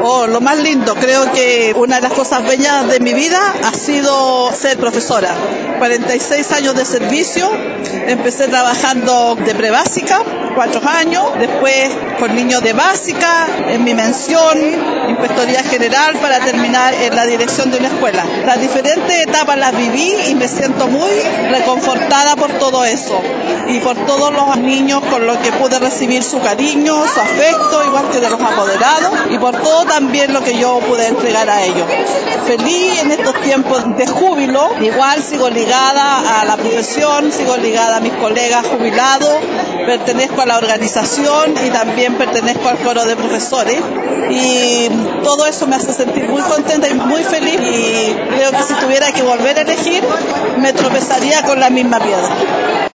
Oh, lo más lindo, creo que una de las cosas bellas de mi vida ha sido ser profesora. 46 años de servicio, empecé trabajando de prebásica, 4 años, después con niños de básica, en mi mención, inspectoría general, para terminar en la dirección de una escuela. Las diferentes etapas las viví y me siento muy reconfortada por todo eso y por todos los niños con los que pude recibir su cariño, su afecto, igual que de los apoderados, y por todo también lo que yo pude entregar a ellos. Feliz en estos tiempos de júbilo, igual sigo ligada a la profesión, sigo ligada a mis colegas jubilados, pertenezco a la organización y también pertenezco al coro de profesores, y todo eso me hace sentir muy contenta y muy feliz, y creo que si tuviera que volver a elegir me tropezaría con la misma piedra.